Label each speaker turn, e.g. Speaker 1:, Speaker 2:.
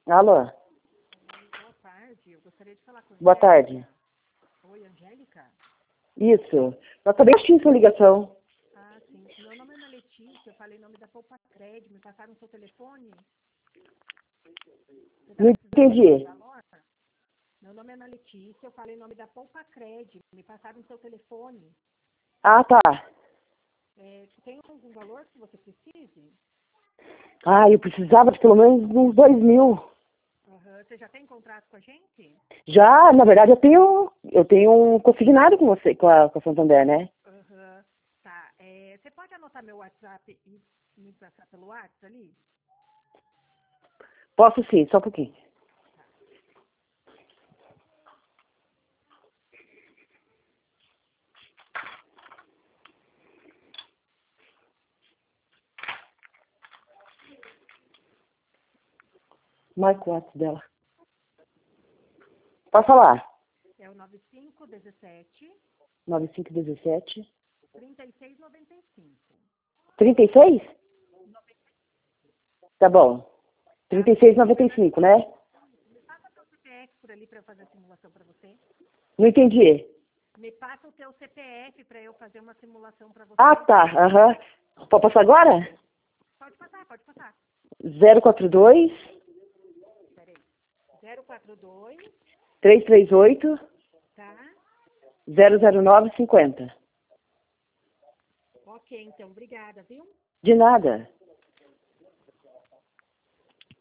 Speaker 1: Alô?
Speaker 2: Boa tarde, eu gostaria de falar com a
Speaker 1: Boa
Speaker 2: Angélica.
Speaker 1: tarde.
Speaker 2: Oi, Angélica?
Speaker 1: Isso. Eu acabei de assistir sua ligação.
Speaker 2: Ah, sim. Meu nome é Ana Letícia, eu falei em nome da Poupa Crédito, me passaram o seu telefone? Você está
Speaker 1: Não
Speaker 2: precisando de
Speaker 1: entendi.
Speaker 2: valor? Meu nome é Ana Letícia, eu falei em nome da Poupa Crédito, me passaram o seu telefone.
Speaker 1: Ah, tá.
Speaker 2: Tem algum valor que você precise?
Speaker 1: Ah, eu precisava de pelo menos uns 2.000.
Speaker 2: Aham. Você já tem contrato com a gente?
Speaker 1: Já, na verdade, eu tenho um consignado com você, com a Santander, né?
Speaker 2: Aham. Tá. Você pode anotar meu WhatsApp e me passar pelo WhatsApp ali?
Speaker 1: Posso sim, só um pouquinho. Marca o WhatsApp dela. Pode falar.
Speaker 2: É o 9517
Speaker 1: 9517
Speaker 2: 3695.
Speaker 1: 36? Tá bom.
Speaker 2: Tá?
Speaker 1: 36,95, né?
Speaker 2: Me passa o teu CPF por ali para eu fazer a simulação para você.
Speaker 1: Não entendi.
Speaker 2: Me passa o teu CPF para eu fazer uma simulação para você.
Speaker 1: Ah, tá. Aham. Pode passar agora?
Speaker 2: Pode passar, pode passar.
Speaker 1: 042
Speaker 2: Peraí. 042,
Speaker 1: 338
Speaker 2: tá?
Speaker 1: 00950.
Speaker 2: Ok, então, obrigada, viu?
Speaker 1: De nada.